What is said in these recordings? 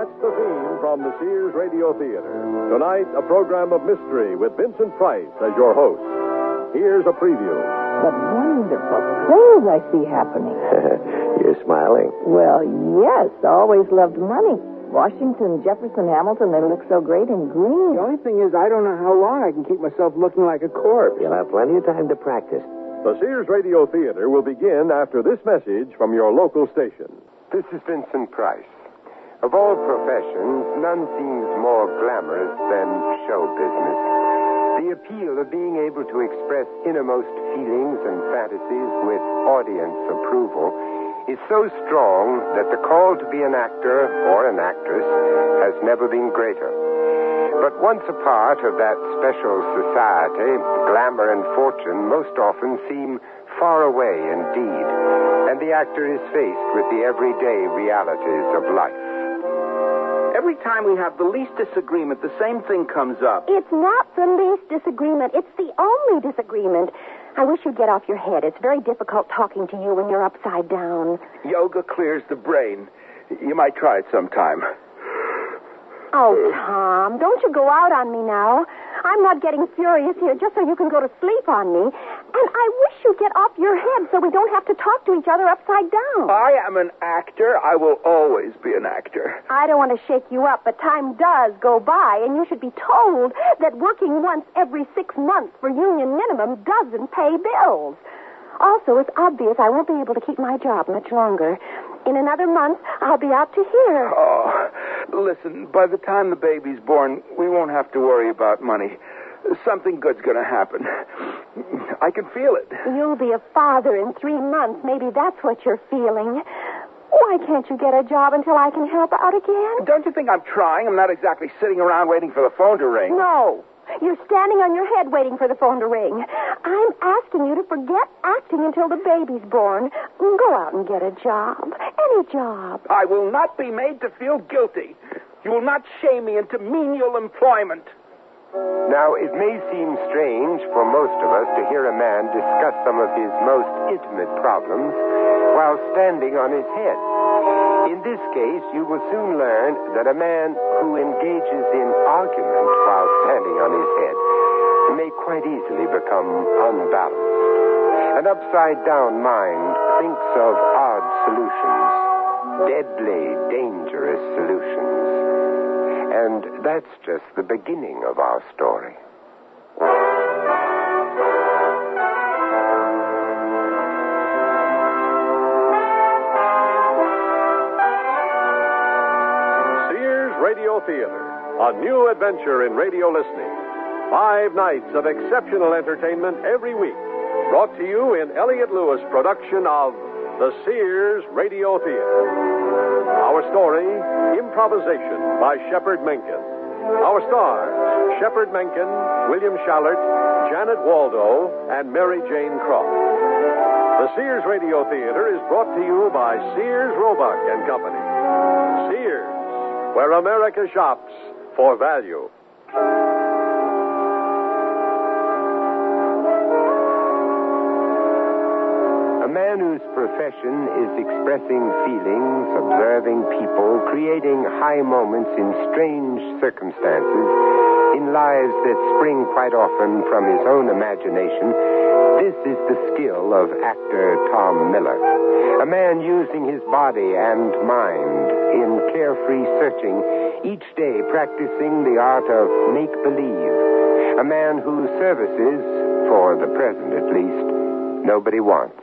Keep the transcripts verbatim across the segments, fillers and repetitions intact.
That's the theme from the Sears Radio Theater. Tonight, a program of mystery with Vincent Price as your host. Here's a preview. What wonderful things I see happening. You're smiling. Well, yes. Always loved money. Washington, Jefferson, Hamilton, they look so great in green. The only thing is, I don't know how long I can keep myself looking like a corpse. You'll have plenty of time to practice. The Sears Radio Theater will begin after this message from your local station. This is Vincent Price. Of all professions, none seems more glamorous than show business. The appeal of being able to express innermost feelings and fantasies with audience approval is so strong that the call to be an actor or an actress has never been greater. But once a part of that special society, glamour and fortune most often seem far away indeed, and the actor is faced with the everyday realities of life. Every time we have the least disagreement, the same thing comes up. It's not the least disagreement. It's the only disagreement. I wish you'd get off your head. It's very difficult talking to you when you're upside down. Yoga clears the brain. You might try it sometime. Oh, Tom, don't you go out on me now. I'm not getting furious here just so you can go to sleep on me. And I wish you'd get off your head so we don't have to talk to each other upside down. I am an actor. I will always be an actor. I don't want to shake you up, but time does go by, and you should be told that working once every six months for union minimum doesn't pay bills. Also, it's obvious I won't be able to keep my job much longer. In another month, I'll be out to here. Oh, listen, by the time the baby's born, we won't have to worry about money. Something good's going to happen. I can feel it. You'll be a father in three months. Maybe that's what you're feeling. Why can't you get a job until I can help out again? Don't you think I'm trying? I'm not exactly sitting around waiting for the phone to ring. No. You're standing on your head waiting for the phone to ring. I'm asking you to forget acting until the baby's born. Go out and get a job. Any job. I will not be made to feel guilty. You will not shame me into menial employment. Now, it may seem strange for most of us to hear a man discuss some of his most intimate problems while standing on his head. In this case, you will soon learn that a man who engages in argument while standing on his head may quite easily become unbalanced. An upside-down mind thinks of odd solutions, deadly, dangerous solutions. And that's just the beginning of our story. Sears Radio Theater, a new adventure in radio listening. Five nights of exceptional entertainment every week. Brought to you in Elliott Lewis production of the Sears Radio Theater. Our story, Improvisation by Shepard Menken. Our stars, Shepard Menken, William Shallert, Janet Waldo, and Mary Jane Croft. The Sears Radio Theater is brought to you by Sears Roebuck and Company. Sears, where America shops for value. A man whose profession is expressing feelings, observing people, creating high moments in strange circumstances, in lives that spring quite often from his own imagination, this is the skill of actor Tom Miller. A man using his body and mind in carefree searching, each day practicing the art of make-believe. A man whose services, for the present at least, nobody wants.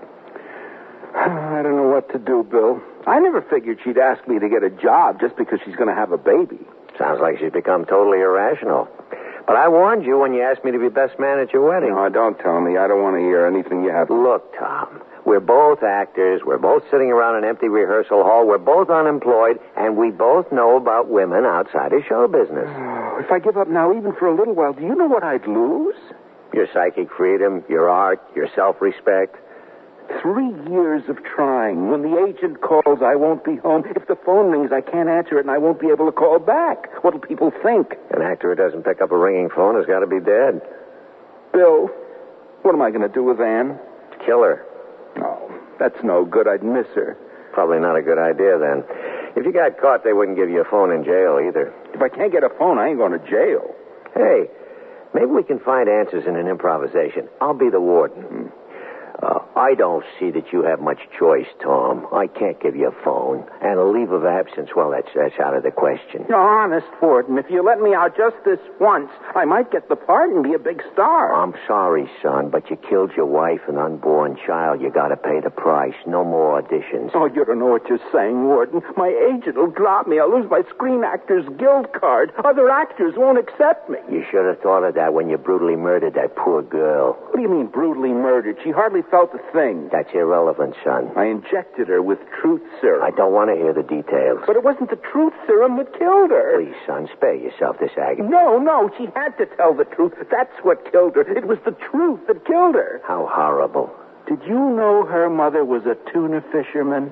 I don't know what to do, Bill. I never figured she'd ask me to get a job just because she's going to have a baby. Sounds like she's become totally irrational. But I warned you when you asked me to be best man at your wedding. No, don't tell me. I don't want to hear anything you have. Look, Tom, we're both actors. We're both sitting around an empty rehearsal hall. We're both unemployed, and we both know about women outside of show business. Oh, if I give up now, even for a little while, do you know what I'd lose? Your psychic freedom, your art, your self-respect. Three years of trying. When the agent calls, I won't be home. If the phone rings, I can't answer it, and I won't be able to call back. What'll people think? An actor who doesn't pick up a ringing phone has got to be dead. Bill, what am I going to do with Anne? Kill her. No, that's no good. I'd miss her. Probably not a good idea, then. If you got caught, they wouldn't give you a phone in jail either. If I can't get a phone, I ain't going to jail. Hey, maybe we can find answers in an improvisation. I'll be the warden. Hmm. Uh, I don't see that you have much choice, Tom. I can't give you a phone. And a leave of absence, well, that's, that's out of the question. No, honest, Warden, if you let me out just this once, I might get the part and be a big star. I'm sorry, son, but you killed your wife and unborn child. You gotta pay the price. No more auditions. Oh, you don't know what you're saying, Warden. My agent will drop me. I'll lose my Screen Actors Guild card. Other actors won't accept me. You should have thought of that when you brutally murdered that poor girl. What do you mean, brutally murdered? She hardly felt a thing. That's irrelevant, son. I injected her with truth serum. I don't want to hear the details. But it wasn't the truth serum that killed her. Please, son, spare yourself this agony. No, no, she had to tell the truth. That's what killed her. It was the truth that killed her. How horrible. Did you know her mother was a tuna fisherman?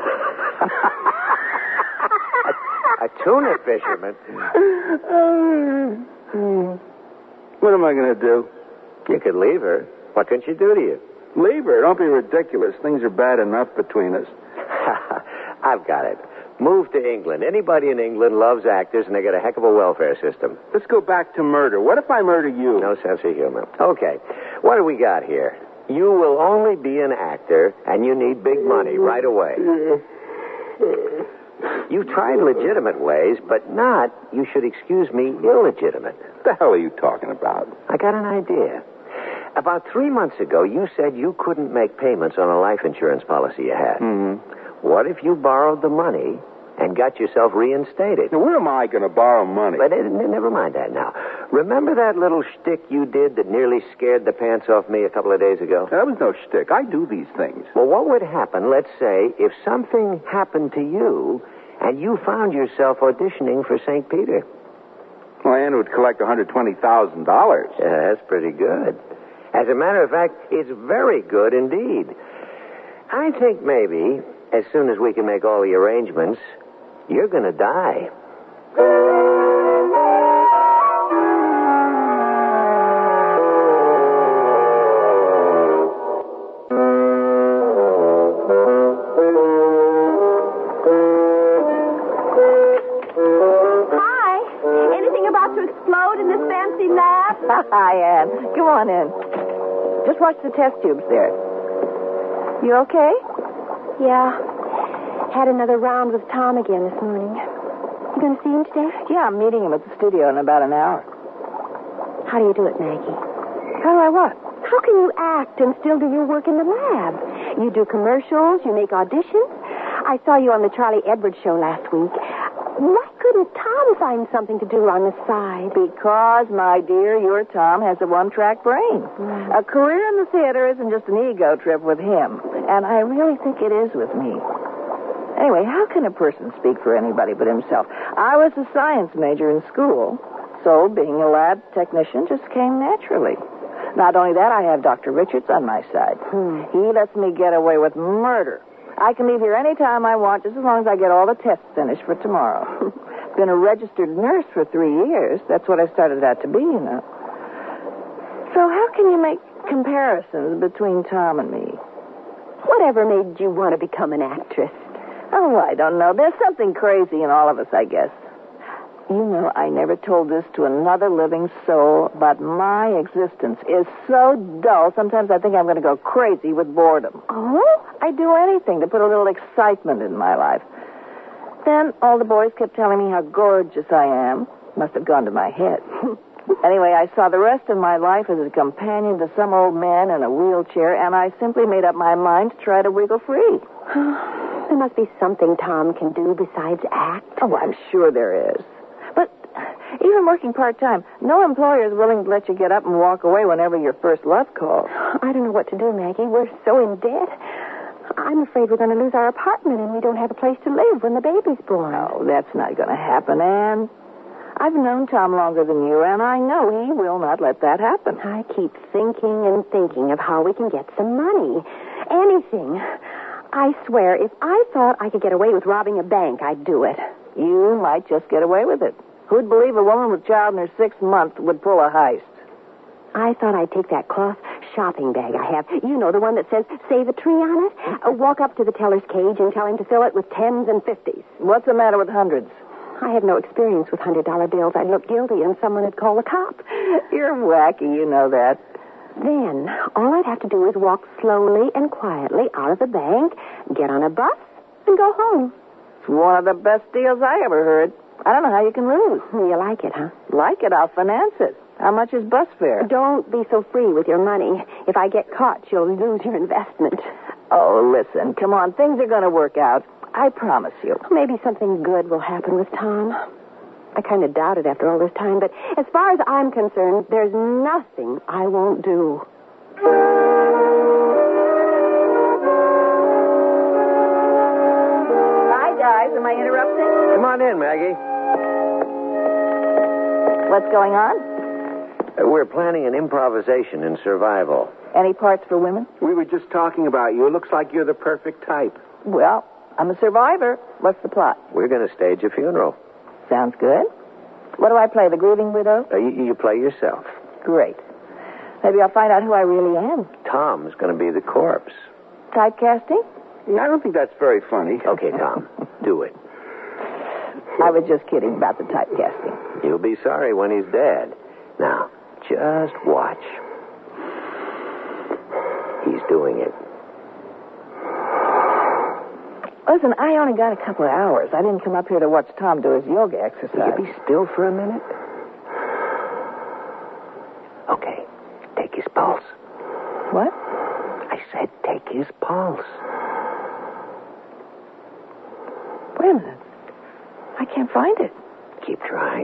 a, a tuna fisherman? uh, what am I going to do? You could leave her. What can she do to you? Leave her. Don't be ridiculous. Things are bad enough between us. I've got it. Move to England. Anybody in England loves actors, and they got a heck of a welfare system. Let's go back to murder. What if I murder you? No sense of humor. Okay. What do we got here? You will only be an actor, and you need big money right away. You've tried legitimate ways, but not, you should excuse me, illegitimate. What the hell are you talking about? I got an idea. About three months ago, you said you couldn't make payments on a life insurance policy you had. Mm-hmm. What if you borrowed the money and got yourself reinstated? Now, where am I going to borrow money? But uh, never mind that now. Remember that little shtick you did that nearly scared the pants off me a couple of days ago? That was no shtick. I do these things. Well, what would happen, let's say, if something happened to you and you found yourself auditioning for Saint Peter? Well, Ann would collect one hundred twenty thousand dollars. Yeah, that's pretty good. As a matter of fact, it's very good indeed. I think maybe, as soon as we can make all the arrangements, you're going to die. Hi. Anything about to explode in this fancy lab? Hi, Ann. Come on in. Just watch the test tubes there. You okay? Yeah. Had another round with Tom again this morning. You going to see him today? Yeah, I'm meeting him at the studio in about an hour. How do you do it, Maggie? How do I what? How can you act and still do your work in the lab? You do commercials, you make auditions. I saw you on the Charlie Edwards show last week. Why couldn't Tom find something to do on the side? Because, my dear, your Tom has a one-track brain. Mm. A career in the theater isn't just an ego trip with him. And I really think it is with me. Anyway, how can a person speak for anybody but himself? I was a science major in school, so being a lab technician just came naturally. Not only that, I have Doctor Richards on my side. Hmm. He lets me get away with murder. I can leave here any time I want, just as long as I get all the tests finished for tomorrow. Been a registered nurse for three years. That's what I started out to be, you know. So how can you make comparisons between Tom and me? Whatever made you want to become an actress? Oh, I don't know. There's something crazy in all of us, I guess. You know, I never told this to another living soul, but my existence is so dull, sometimes I think I'm going to go crazy with boredom. Oh? I'd do anything to put a little excitement in my life. Then all the boys kept telling me how gorgeous I am. Must have gone to my head. Anyway, I saw the rest of my life as a companion to some old man in a wheelchair, and I simply made up my mind to try to wiggle free. There must be something Tom can do besides act. Oh, I'm sure there is. But even working part-time, no employer is willing to let you get up and walk away whenever your first love calls. I don't know what to do, Maggie. We're so in debt. I'm afraid we're going to lose our apartment and we don't have a place to live when the baby's born. Oh, that's not going to happen, Anne. I've known Tom longer than you, and I know he will not let that happen. I keep thinking and thinking of how we can get some money. Anything. I swear, if I thought I could get away with robbing a bank, I'd do it. You might just get away with it. Who'd believe a woman with child in her sixth month would pull a heist? I thought I'd take that cloth shopping bag I have. You know, the one that says Save a Tree on it? Uh, walk up to the teller's cage and tell him to fill it with tens and fifties. What's the matter with hundreds? I have no experience with hundred-dollar bills. I'd look guilty and someone would call the cop. You're wacky, you know that. Then, all I'd have to do is walk slowly and quietly out of the bank, get on a bus, and go home. It's one of the best deals I ever heard. I don't know how you can lose. You like it, huh? Like it, I'll finance it. How much is bus fare? Don't be so free with your money. If I get caught, you'll lose your investment. Oh, listen, come on. Things are going to work out. I promise you. Maybe something good will happen with Tom. I kind of doubt it after all this time, but as far as I'm concerned, there's nothing I won't do. Hi, guys. Am I interrupting? Come on in, Maggie. What's going on? Uh, we're planning an improvisation in survival. Any parts for women? We were just talking about you. It looks like you're the perfect type. Well, I'm a survivor. What's the plot? We're going to stage a funeral. Sounds good. What do I play, the grieving widow? Uh, you, you play yourself. Great. Maybe I'll find out who I really am. Tom's going to be the corpse. Typecasting? I don't think that's very funny. Okay, Tom, do it. I was just kidding about the typecasting. You'll be sorry when he's dead. Now, just watch. He's doing it. Listen, I only got a couple of hours. I didn't come up here to watch Tom do his yoga exercise. Will you be still for a minute? Okay, take his pulse. What? I said take his pulse. Wait a minute. I can't find it. Keep trying.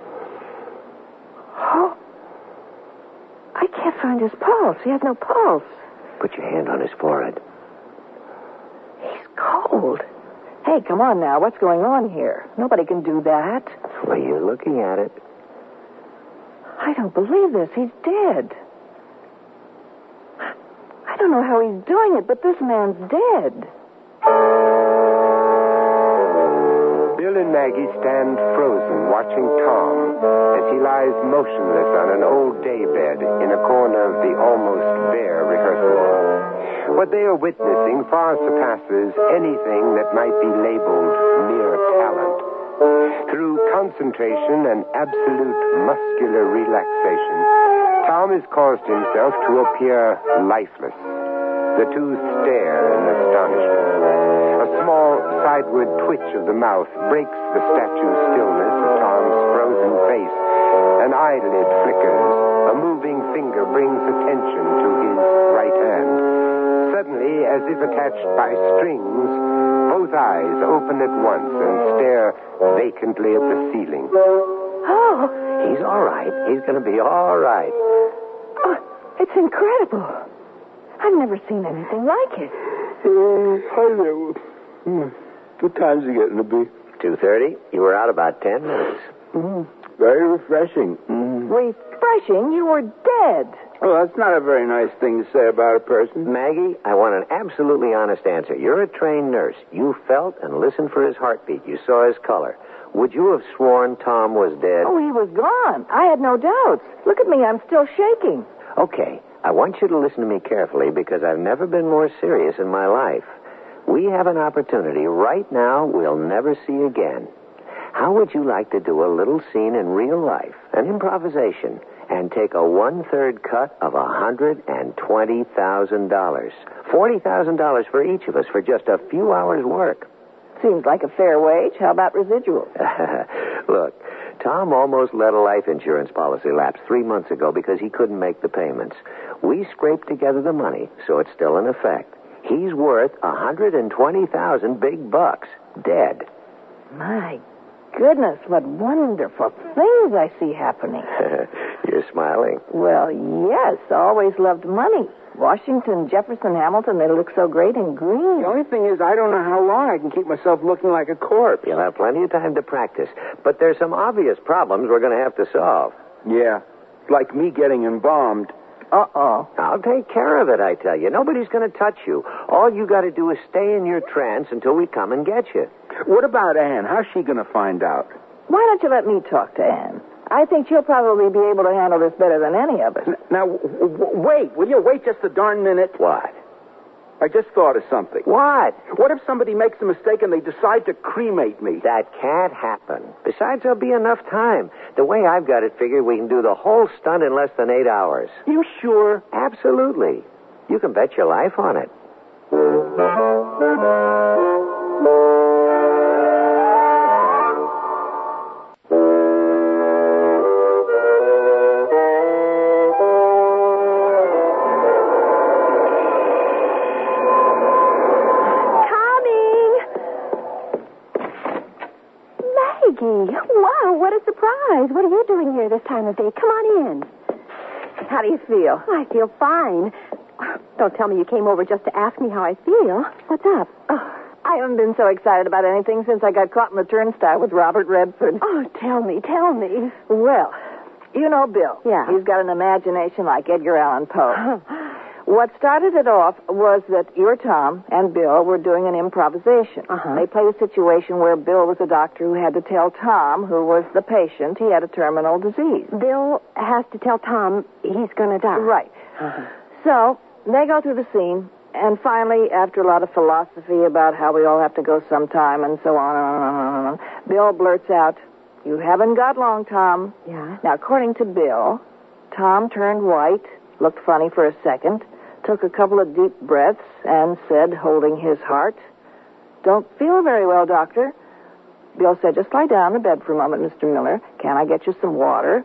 Oh. I can't find his pulse. He has no pulse. Put your hand on his forehead. He's cold. Hey, come on now. What's going on here? Nobody can do that. Well, you're looking at it. I don't believe this. He's dead. I don't know how he's doing it, but this man's dead. Bill and Maggie stand frozen, watching Tom as he lies motionless on an old daybed in a corner of the almost bare rehearsal room. What they are witnessing far surpasses anything that might be labeled mere talent. Through concentration and absolute muscular relaxation, Tom has caused himself to appear lifeless. The two stare in astonishment. A small sideward twitch of the mouth breaks the statue's stillness of Tom's frozen face. An eyelid flickers. A moving finger brings attention to his right hand. Suddenly, as if attached by strings, both eyes open at once and stare vacantly at the ceiling. Oh, He's all right. He's going to be all right. oh, it's incredible. I've never seen anything like it. Uh, hi there. Hmm. What time's it getting to be? two thirty. You were out about ten minutes. Mm, very refreshing. Mm. Refreshing? You were dead. Well, that's not a very nice thing to say about a person. Maggie, I want an absolutely honest answer. You're a trained nurse. You felt and listened for his heartbeat. You saw his color. Would you have sworn Tom was dead? Oh, he was gone. I had no doubts. Look at me. I'm still shaking. Okay. I want you to listen to me carefully because I've never been more serious in my life. We have an opportunity right now we'll never see again. How would you like to do a little scene in real life, an improvisation, and take a one-third cut of one hundred twenty thousand dollars? forty thousand dollars for each of us for just a few hours' work. Seems like a fair wage. How about residuals? Look, Tom almost let a life insurance policy lapse three months ago because he couldn't make the payments. We scraped together the money, so it's still in effect. He's worth one hundred twenty thousand big bucks, dead. My goodness, what wonderful things I see happening. You're smiling. Well, yes, always loved money. Washington, Jefferson, Hamilton, they look so great in green. The only thing is, I don't know how long I can keep myself looking like a corpse. You'll have plenty of time to practice, but there's some obvious problems we're going to have to solve. Yeah, like me getting embalmed. Uh-oh. I'll take care of it, I tell you. Nobody's going to touch you. All you got to do is stay in your trance until we come and get you. What about Anne? How's she going to find out? Why don't you let me talk to Anne? I think she'll probably be able to handle this better than any of us. N- Now, w- w- wait. Will you wait just a darn minute? What? I just thought of something. What? What if somebody makes a mistake and they decide to cremate me? That can't happen. Besides, there'll be enough time. The way I've got it figured, we can do the whole stunt in less than eight hours. You sure? Absolutely. You can bet your life on it. Wow, what a surprise. What are you doing here this time of day? Come on in. How do you feel? I feel fine. Don't tell me you came over just to ask me how I feel. What's up? Oh, I haven't been so excited about anything since I got caught in the turnstile with Robert Redford. Oh, tell me, tell me. Well, you know Bill. Yeah. He's got an imagination like Edgar Allan Poe. What started it off was that your Tom and Bill were doing an improvisation. Uh-huh. They played a situation where Bill was a doctor who had to tell Tom, who was the patient, he had a terminal disease. Bill has to tell Tom he's going to die. Right. Uh-huh. So they go through the scene, and finally, after a lot of philosophy about how we all have to go sometime and so on and on and on, Bill blurts out, "You haven't got long, Tom." Yeah? Now, according to Bill, Tom turned white, looked funny for a second, took a couple of deep breaths, and said, holding his heart, "Don't feel very well, doctor." Bill said, "Just lie down in the bed for a moment, Mister Miller. Can I get you some water?"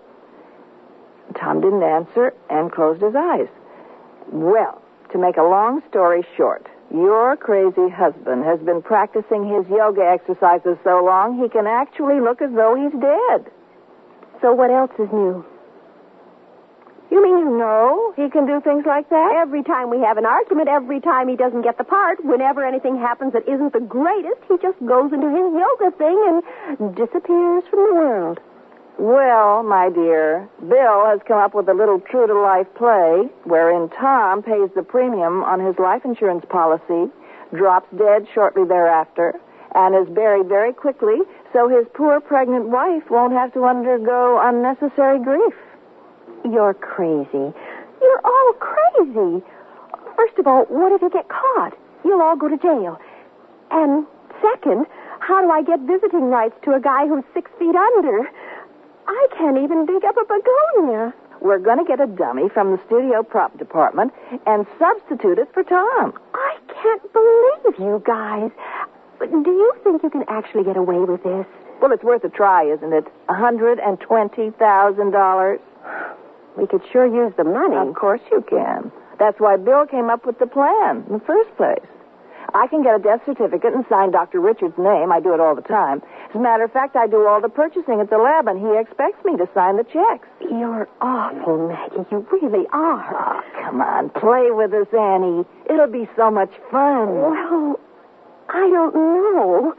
Tom didn't answer and closed his eyes. Well, to make a long story short, your crazy husband has been practicing his yoga exercises so long he can actually look as though he's dead. So what else is new? You mean you know he can do things like that? Every time we have an argument, every time he doesn't get the part, whenever anything happens that isn't the greatest, he just goes into his yoga thing and disappears from the world. Well, my dear, Bill has come up with a little true-to-life play wherein Tom pays the premium on his life insurance policy, drops dead shortly thereafter, and is buried very quickly so his poor pregnant wife won't have to undergo unnecessary grief. You're crazy. You're all crazy. First of all, what if you get caught? You'll all go to jail. And second, how do I get visiting rights to a guy who's six feet under? I can't even dig up a begonia. We're going to get a dummy from the studio prop department and substitute it for Tom. I can't believe you guys. But do you think you can actually get away with this? Well, it's worth a try, isn't it? one hundred twenty thousand dollars. We could sure use the money. Of course you can. That's why Bill came up with the plan in the first place. I can get a death certificate and sign Doctor Richard's name. I do it all the time. As a matter of fact, I do all the purchasing at the lab, and he expects me to sign the checks. You're awful, Maggie. You really are. Oh, come on. Play with us, Annie. It'll be so much fun. Well, I don't know.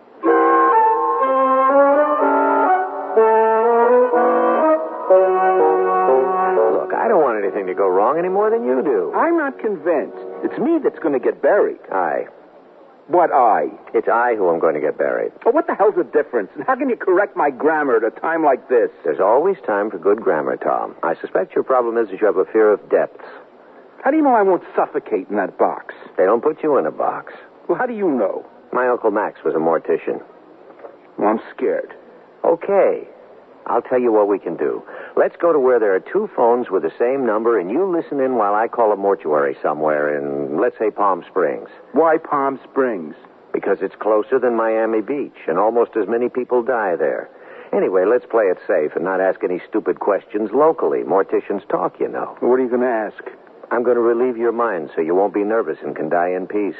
Look, I don't want anything to go wrong any more than you do. I'm not convinced. It's me that's going to get buried. I. What I? It's I who am going to get buried. But what the hell's the difference? And how can you correct my grammar at a time like this? There's always time for good grammar, Tom. I suspect your problem is that you have a fear of depths. How do you know I won't suffocate in that box? They don't put you in a box. Well, how do you know? My Uncle Max was a mortician. Well, I'm scared. Okay. I'll tell you what we can do. Let's go to where there are two phones with the same number, and you listen in while I call a mortuary somewhere in, let's say, Palm Springs. Why Palm Springs? Because it's closer than Miami Beach, and almost as many people die there. Anyway, let's play it safe and not ask any stupid questions locally. Morticians talk, you know. What are you going to ask? I'm going to relieve your mind so you won't be nervous and can die in peace.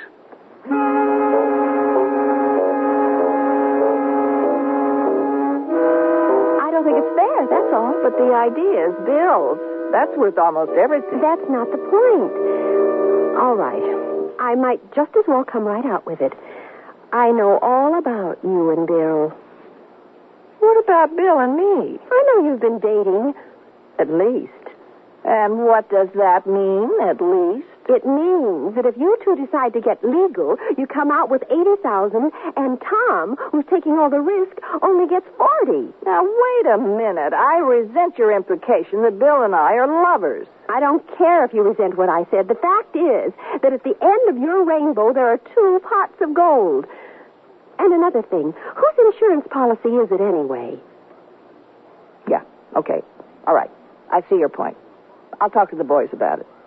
I don't think it's fair, that's all. But the idea is Bill's. That's worth almost everything. That's not the point. All right. I might just as well come right out with it. I know all about you and Bill. What about Bill and me? I know you've been dating. At least. And what does that mean, at least? It means that if you two decide to get legal, you come out with eighty thousand dollars, and Tom, who's taking all the risk, only gets forty. Now, wait a minute. I resent your implication that Bill and I are lovers. I don't care if you resent what I said. The fact is that at the end of your rainbow, there are two pots of gold. And another thing, whose insurance policy is it anyway? Yeah, okay. All right. I see your point. I'll talk to the boys about it.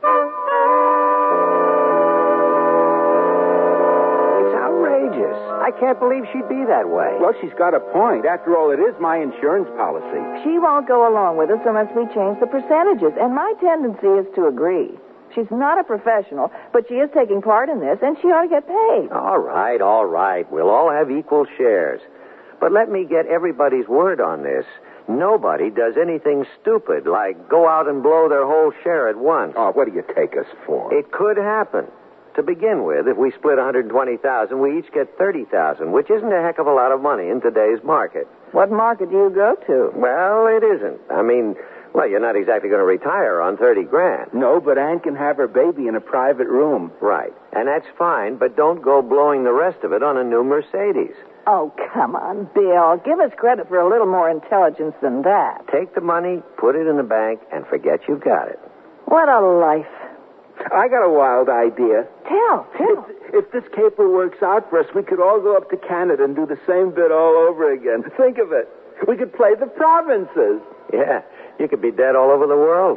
It's outrageous. I can't believe she'd be that way. Well, she's got a point. After all, it is my insurance policy. She won't go along with us unless we change the percentages, and my tendency is to agree. She's not a professional, but she is taking part in this, and she ought to get paid. All right, all right. We'll all have equal shares. But let me get everybody's word on this. Nobody does anything stupid, like go out and blow their whole share at once. Oh, what do you take us for? It could happen. To begin with, if we split one hundred twenty thousand dollars, we each get thirty thousand dollars, which isn't a heck of a lot of money in today's market. What market do you go to? Well, it isn't. I mean, well, you're not exactly going to retire on thirty grand. No, but Ann can have her baby in a private room. Right. And that's fine, but don't go blowing the rest of it on a new Mercedes. Oh, come on, Bill. Give us credit for a little more intelligence than that. Take the money, put it in the bank, and forget you've got it. What a life. I got a wild idea. Tell, tell. If, if this caper works out for us, we could all go up to Canada and do the same bit all over again. Think of it. We could play the provinces. Yeah, you could be dead all over the world.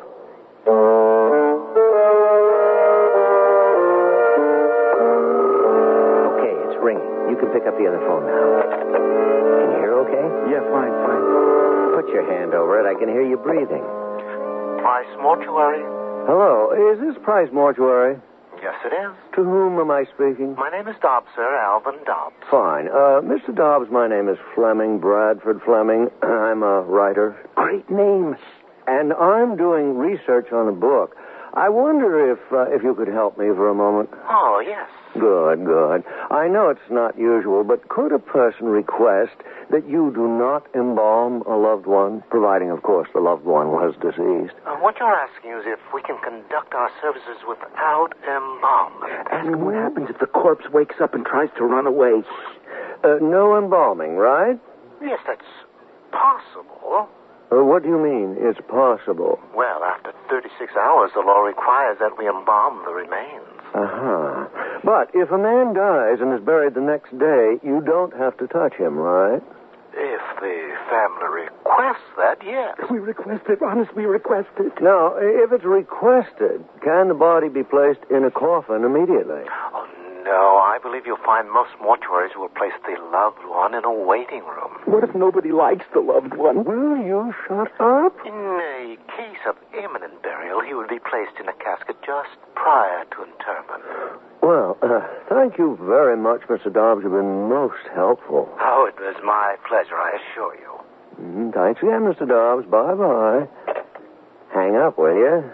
Okay, it's ringing. You can pick up the other phone now. Can you hear okay? Yeah, fine, fine. Put your hand over it. I can hear you breathing. Price Mortuary? Hello, is this Price Mortuary? Yes, it is. To whom am I speaking? My name is Dobbs, sir. Alvin Dobbs. Fine. Uh, Mister Dobbs, my name is Fleming, Bradford Fleming. I'm a writer. Great name. And I'm doing research on a book. I wonder if uh, if you could help me for a moment. Oh, yes. Good, good. I know it's not usual, but could a person request that you do not embalm a loved one, providing, of course, the loved one was deceased? Uh, what you're asking is if we can conduct our services without embalming. Ask him what happens if the corpse wakes up and tries to run away. Uh, no embalming, right? Yes, that's possible. Uh, what do you mean, it's possible? Well, after thirty-six hours, the law requires that we embalm the remains. Uh-huh. But if a man dies and is buried the next day, you don't have to touch him, right? If the family requests that, yes. We request it, honest, we request it. Now, if it's requested, can the body be placed in a coffin immediately? Oh, no, I believe you'll find most mortuaries will place the loved one in a waiting room. What if nobody likes the loved one? Will you shut up? In a case of imminent burial, he would be placed in a casket just prior to interment. Well, uh, thank you very much, Mister Dobbs. You've been most helpful. Oh, it was my pleasure, I assure you. Mm, thanks again, Mister Dobbs. Bye-bye. Hang up, will you?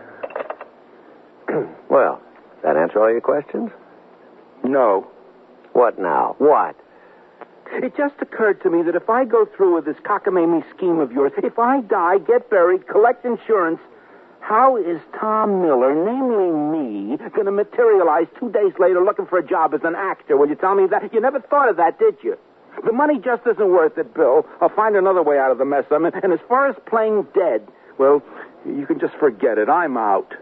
Well, that answer all your questions? No. What now? What? It just occurred to me that if I go through with this cockamamie scheme of yours, if I die, get buried, collect insurance, how is Tom Miller, namely me, going to materialize two days later looking for a job as an actor? Will you tell me that? You never thought of that, did you? The money just isn't worth it, Bill. I'll find another way out of the mess I'm in. And as far as playing dead, well, you can just forget it. I'm out.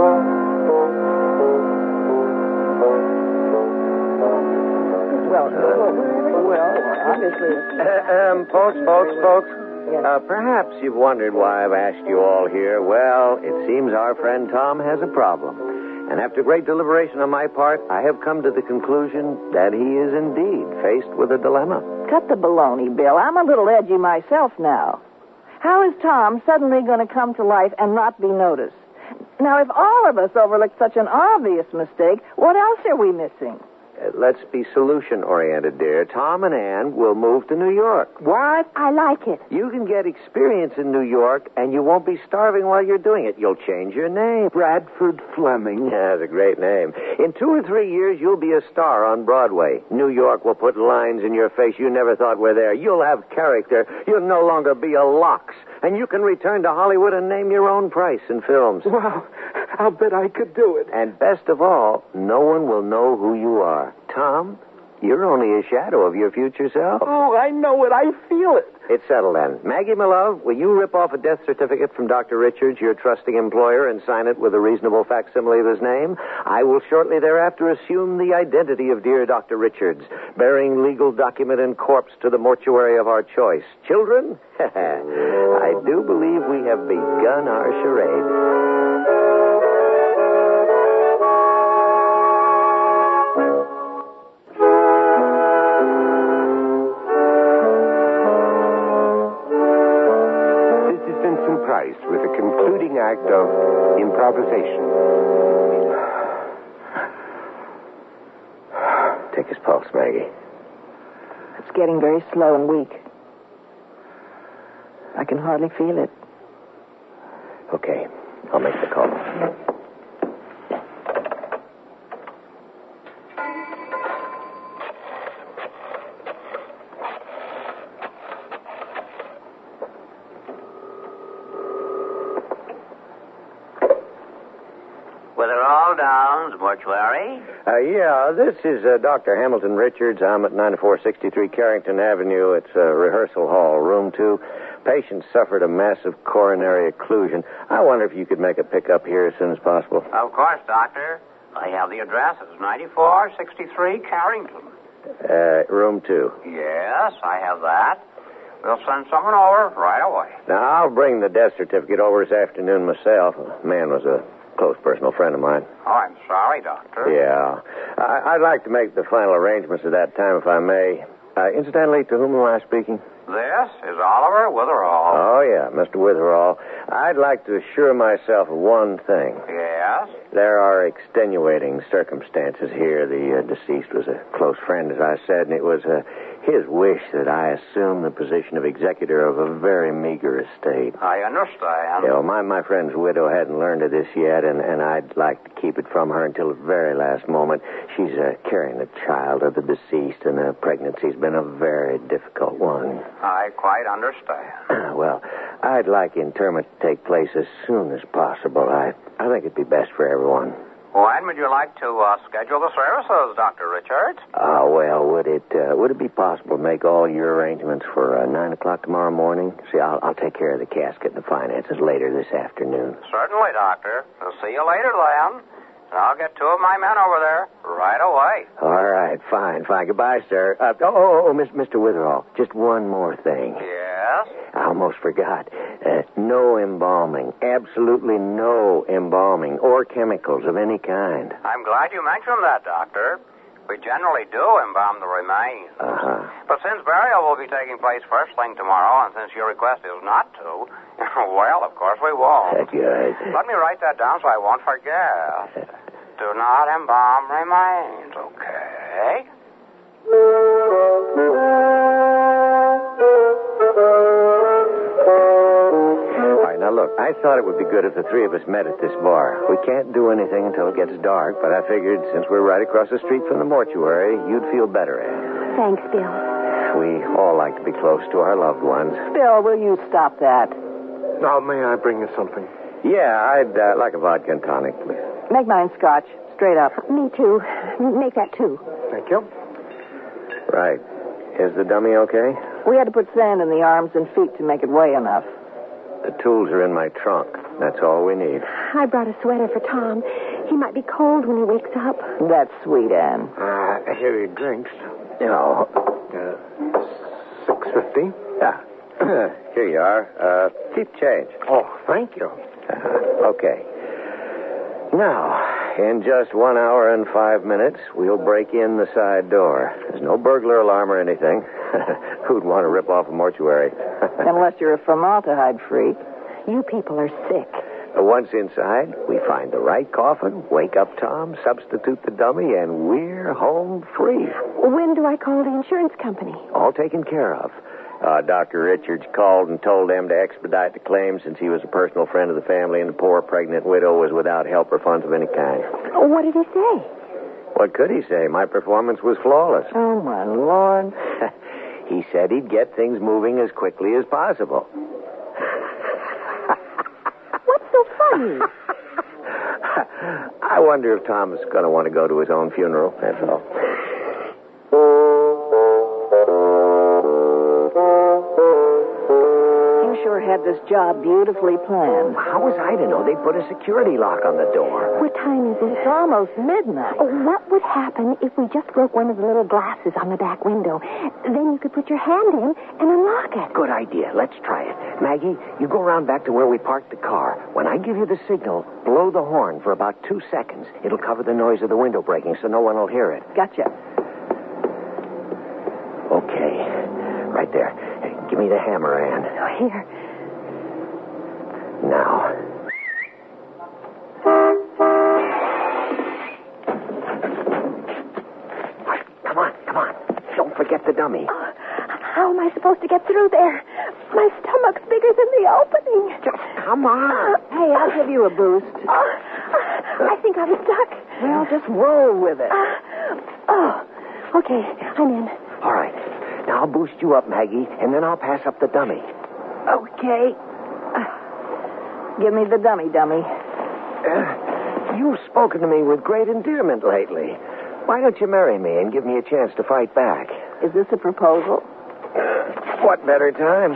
Well, uh, well, obviously. Uh, um, folks, folks, folks. Uh, perhaps you've wondered why I've asked you all here. Well, it seems our friend Tom has a problem. And after great deliberation on my part, I have come to the conclusion that he is indeed faced with a dilemma. Cut the baloney, Bill. I'm a little edgy myself now. How is Tom suddenly going to come to life and not be noticed? Now, if all of us overlooked such an obvious mistake, what else are we missing? Uh, let's be solution-oriented, dear. Tom and Ann will move to New York. What? I like it. You can get experience in New York, and you won't be starving while you're doing it. You'll change your name. Bradford Fleming. Yeah, that's a great name. In two or three years, you'll be a star on Broadway. New York will put lines in your face you never thought were there. You'll have character. You'll no longer be a lox. And you can return to Hollywood and name your own price in films. Wow. I'll bet I could do it. And best of all, no one will know who you are. Tom, you're only a shadow of your future self. Oh, I know it. I feel it. It's settled then. Maggie, my love, will you rip off a death certificate from Doctor Richards, your trusting employer, and sign it with a reasonable facsimile of his name? I will shortly thereafter assume the identity of dear Doctor Richards, bearing legal document and corpse to the mortuary of our choice. Children, I do believe we have begun our charade. With a concluding act of improvisation. Take his pulse, Maggie. It's getting very slow and weak. I can hardly feel it. Okay, I'll make the call. Mortuary? Uh, yeah, this is uh, Doctor Hamilton Richards. I'm at ninety-four sixty-three Carrington Avenue. It's uh, rehearsal hall, room two. Patient suffered a massive coronary occlusion. I wonder if you could make a pickup here as soon as possible. Of course, Doctor. I have the address. It's ninety-four sixty-three Carrington. Uh, room two. Yes, I have that. We'll send someone over right away. Now, I'll bring the death certificate over this afternoon myself. The man was a close personal friend of mine. Oh, I'm sorry, Doctor. Yeah. I- I'd like to make the final arrangements at that time, if I may. Uh, incidentally, to whom am I speaking? This is Oliver Witherall. Oh, yeah, Mister Witherall. I'd like to assure myself of one thing. Yes? There are extenuating circumstances here. The uh, deceased was a close friend, as I said, and it was uh, his wish that I assume the position of executor of a very meager estate. I understand. You know, my, my friend's widow hadn't learned of this yet, and, and I'd like to keep it from her until the very last moment. She's uh, carrying a child of the deceased, and the pregnancy's been a very difficult one. I quite understand. Well, I'd like interment to take place as soon as possible. I, I think it'd be best for everyone. When would you like to uh, schedule the services, Doctor Richards? Ah, uh, well, would it uh, would it be possible to make all your arrangements for uh, nine o'clock tomorrow morning? See, I'll, I'll take care of the casket and the finances later this afternoon. Certainly, Doctor. I'll see you later, then. And I'll get two of my men over there right away. All right, fine, fine. Goodbye, sir. Uh, oh, oh, oh, Mister Witherall, just one more thing. Yes? I almost forgot. Uh, no embalming. Absolutely no embalming or chemicals of any kind. I'm glad you mentioned that, Doctor. We generally do embalm the remains. Uh-huh. But since burial will be taking place first thing tomorrow, and since your request is not to, well, of course we won't. Good. Let me write that down so I won't forget. Do not embalm remains, okay? All right, now look, I thought it would be good if the three of us met at this bar. We can't do anything until it gets dark, but I figured since we're right across the street from the mortuary, you'd feel better at it. Thanks, Bill. We all like to be close to our loved ones. Bill, will you stop that? Now, may I bring you something? Yeah, I'd uh, like a vodka and tonic, please. Make mine scotch. Straight up. Me too. Make that too. Thank you. Right. Is the dummy okay? We had to put sand in the arms and feet to make it weigh enough. The tools are in my trunk. That's all we need. I brought a sweater for Tom. He might be cold when he wakes up. That's sweet, Anne. Uh, here are your drinks. You know. Uh, six fifty. Yeah. Here you are. Uh, keep change. Oh, thank you. Uh, okay. Now, in just one hour and five minutes, we'll break in the side door. There's no burglar alarm or anything. Who'd want to rip off a mortuary? Unless you're a formaldehyde freak. You people are sick. Once inside, we find the right coffin, wake up Tom, substitute the dummy, and we're home free. When do I call the insurance company? All taken care of. Uh, Doctor Richards called and told them to expedite the claim since he was a personal friend of the family and the poor pregnant widow was without help or funds of any kind. What did he say? What could he say? My performance was flawless. Oh, my Lord. He said he'd get things moving as quickly as possible. What's so funny? I wonder if Tom's going to want to go to his own funeral. That's all. You sure had this job beautifully planned. How was I to know they put a security lock on the door? What time is it? It's almost midnight. Oh, what would happen if we just broke one of the little glasses on the back window? Then you could put your hand in and unlock it. Good idea. Let's try it. Maggie, you go around back to where we parked the car. When I give you the signal, blow the horn for about two seconds. It'll cover the noise of the window breaking so no one will hear it. Gotcha. Okay. Right there. Hey, give me the hammer, Ann. Oh, here. Now. Come on, come on. Don't forget the dummy. Oh, how am I supposed to get through there? My stomach's bigger than the opening. Just come on. Hey, I'll give you a boost. Oh, I think I'm stuck. Well, just roll with it. Uh, oh, okay. I'm in. All right. Now I'll boost you up, Maggie, and then I'll pass up the dummy. Okay. Uh, give me the dummy, dummy. Uh, you've spoken to me with great endearment lately. Why don't you marry me and give me a chance to fight back? Is this a proposal? What better time?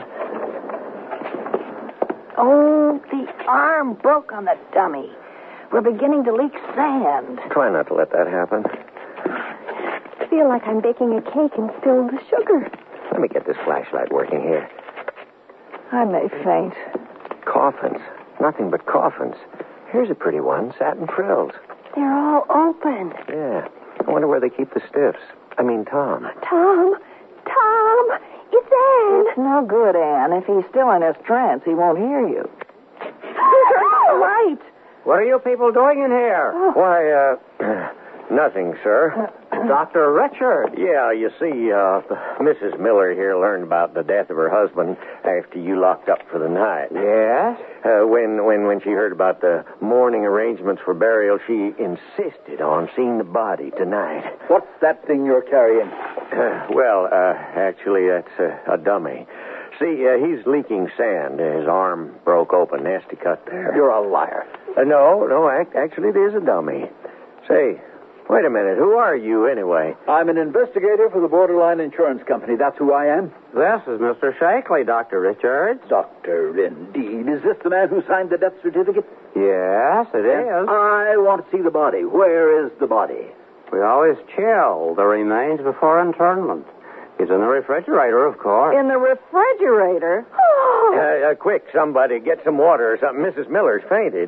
Oh, the arm broke on the dummy. We're beginning to leak sand. Try not to let that happen. I feel like I'm baking a cake and spilled the sugar. Let me get this flashlight working here. I may faint. Coffins. Nothing but coffins. Here's a pretty one, satin frills. They're all open. Yeah. I wonder where they keep the stiffs. I mean, Tom. Tom! Tom! It's Ann! It's no good, Ann. If he's still in his trance, he won't hear you. Right. What are you people doing in here? Oh. Why, uh, nothing, sir. Doctor Richard. Yeah, you see, uh, Missus Miller here learned about the death of her husband after you locked up for the night. Yes? Uh, when, when, when she heard about the mourning arrangements for burial, she insisted on seeing the body tonight. What's that thing you're carrying? Uh, well, uh, actually, that's a, a dummy. See, uh, he's leaking sand. His arm broke open. Nasty cut there. You're a liar. Uh, no, no, ac- actually, it is a dummy. Say, wait a minute. Who are you, anyway? I'm an investigator for the Borderline Insurance Company. That's who I am. This is Mister Shakley, Doctor Richards. Doctor, indeed. Is this the man who signed the death certificate? Yes, it is. I want to see the body. Where is the body? We always chill the remains before interment. It's in the refrigerator, of course. In the refrigerator? Uh, uh, quick, somebody, get some water or something. Missus Miller's fainted.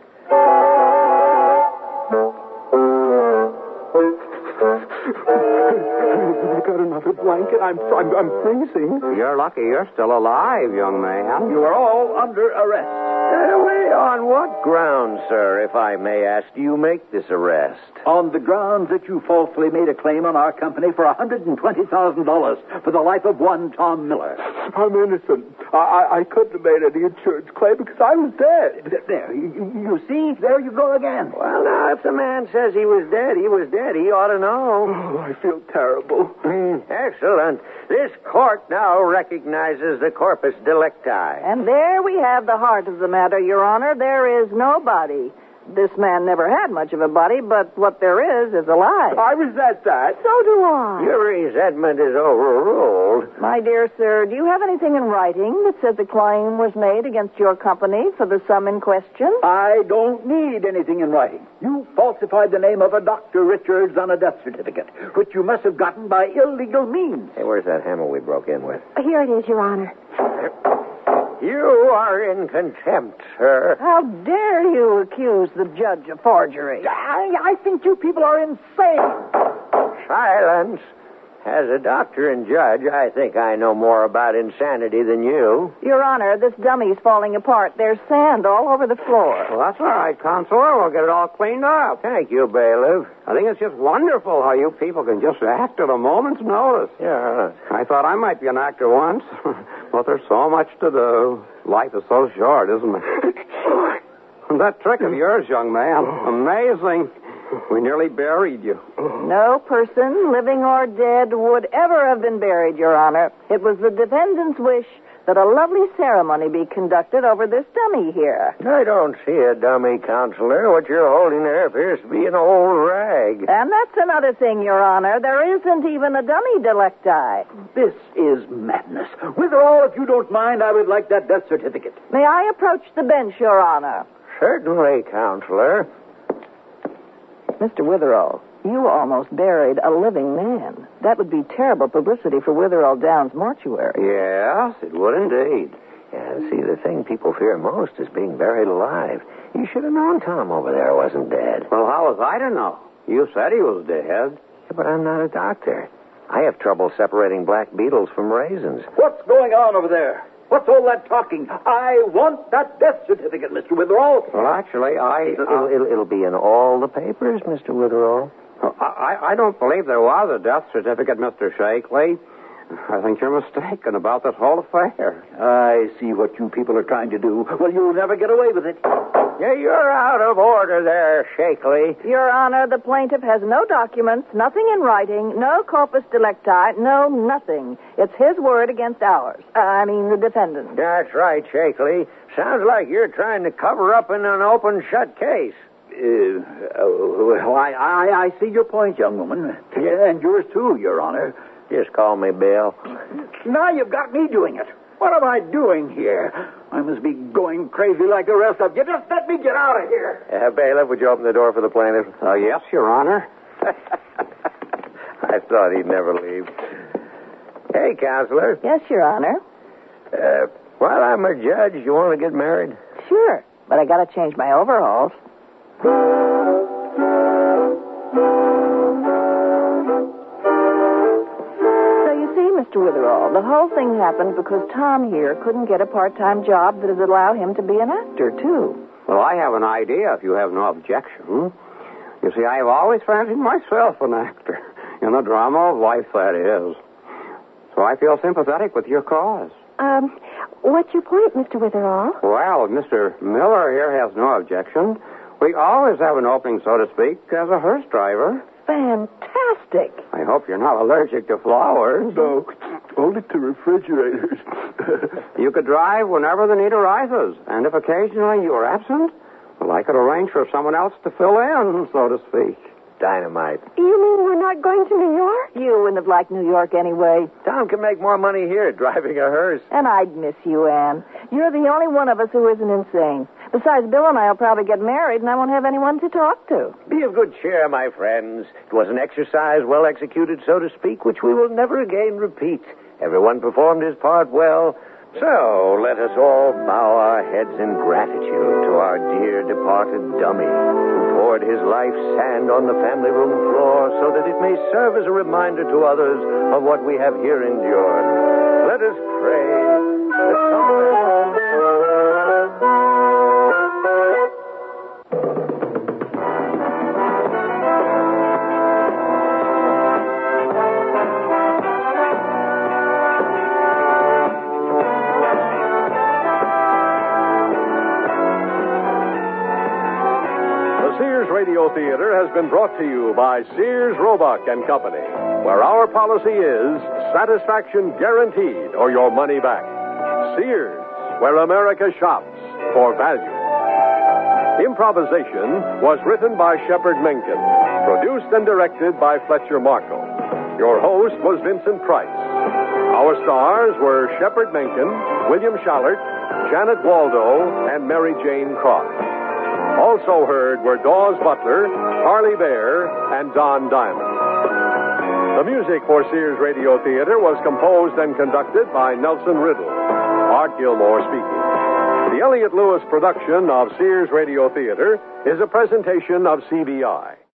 I got another blanket. I'm, I'm, I'm freezing. You're lucky you're still alive, young man. You are all under arrest. Uh, wait, on what grounds, sir, if I may ask, do you make this arrest? On the grounds that you falsely made a claim on our company for one hundred twenty thousand dollars for the life of one Tom Miller. I'm innocent. I, I, I couldn't have made any insurance claim because I was dead. There, you, you see? There you go again. Well, now, if the man says he was dead, he was dead. He ought to know. Oh, I feel terrible. Excellent. This court now recognizes the corpus delicti. And there we have the heart of the matter, Your Honor. There is no body. This man never had much of a body, but what there is is alive. I resent that. So do I. Your resentment is overruled. My dear sir, do you have anything in writing that says the claim was made against your company for the sum in question? I don't need anything in writing. You falsified the name of a Doctor Richards on a death certificate, which you must have gotten by illegal means. Hey, where's that hammer we broke in with? Here it is, Your Honor. You are in contempt, sir. How dare you accuse the judge of forgery? I, I think you people are insane. Silence. As a doctor and judge, I think I know more about insanity than you. Your Honor, this dummy's falling apart. There's sand all over the floor. Well, that's all right, Counselor. We'll get it all cleaned up. Thank you, bailiff. I think it's just wonderful how you people can just act at a moment's notice. Yeah. I thought I might be an actor once, but there's so much to do. Life is so short, isn't it? That trick of yours, young man, amazing. We nearly buried you. No person, living or dead, would ever have been buried, Your Honor. It was the defendant's wish that a lovely ceremony be conducted over this dummy here. I don't see a dummy, Counselor. What you're holding there appears to be an old rag. And that's another thing, Your Honor. There isn't even a dummy delecti. This is madness. Witherall, if you don't mind, I would like that death certificate. May I approach the bench, Your Honor? Certainly, Counselor. Mister Witherall, you almost buried a living man. That would be terrible publicity for Witherall Downs Mortuary. Yes, it would indeed. Yeah, see, the thing people fear most is being buried alive. You should have known Tom over there wasn't dead. Well, how was I to know? You said he was dead. Yeah, but I'm not a doctor. I have trouble separating black beetles from raisins. What's going on over there? What's all that talking? I want that death certificate, Mister Witherall. Well, actually, I... Uh, it'll, it'll, it'll be in all the papers, Mister Witherall. I, I don't believe there was a death certificate, Mister Shakely. I think you're mistaken about this whole affair. I see what you people are trying to do. Well, you'll never get away with it. Yeah, you're out of order there, Shakely. Your Honor, the plaintiff has no documents, nothing in writing, no corpus delicti, no nothing. It's his word against ours. Uh, I mean, the defendant. That's right, Shakely. Sounds like you're trying to cover up in an open-shut case. Uh, well, I, I, I see your point, young woman. Yeah, and yours, too, Your Honor. Just call me Bill. Now you've got me doing it. What am I doing here? I must be going crazy like the rest of you. Just let me get out of here. Uh, bailiff, would you open the door for the plaintiff? Uh, yes, Your Honor. I thought he'd never leave. Hey, Counselor. Yes, Your Honor. Uh, while I'm a judge, you want to get married? Sure, but I got to change my overalls. Mister Witherall, the whole thing happened because Tom here couldn't get a part-time job that would allow him to be an actor, too. Well, I have an idea, if you have no objection. You see, I have always fancied myself an actor. In the drama of life, that is. So I feel sympathetic with your cause. Um, what's your point, Mister Witherall? Well, Mister Miller here has no objection. We always have an opening, so to speak, as a hearse driver. Fantastic. I hope you're not allergic to flowers. No, only to refrigerators. You could drive whenever the need arises, and if occasionally you are absent, well, I could arrange for someone else to fill in, so to speak. Dynamite. You mean we're not going to New York? You wouldn't have liked New York anyway. Tom can make more money here driving a hearse. And I'd miss you, Anne. You're the only one of us who isn't insane. Besides, Bill and I will probably get married, and I won't have anyone to talk to. Be of good cheer, my friends. It was an exercise well executed, so to speak, which we will never again repeat. Everyone performed his part well. So let us all bow our heads in gratitude to our dear departed dummy, who poured his life's sand on the family room floor so that it may serve as a reminder to others of what we have here endured. Let us pray that someday... Radio Theater has been brought to you by Sears, Roebuck and Company, where our policy is satisfaction guaranteed or your money back. Sears, where America shops for value. Improvisation was written by Shepard Menken, produced and directed by Fletcher Markle. Your host was Vincent Price. Our stars were Shepard Menken, William Schallert, Janet Waldo, and Mary Jane Croft. Also heard were Dawes Butler, Harley Bear, and Don Diamond. The music for Sears Radio Theater was composed and conducted by Nelson Riddle. Art Gilmore speaking. The Elliott Lewis production of Sears Radio Theater is a presentation of C B I.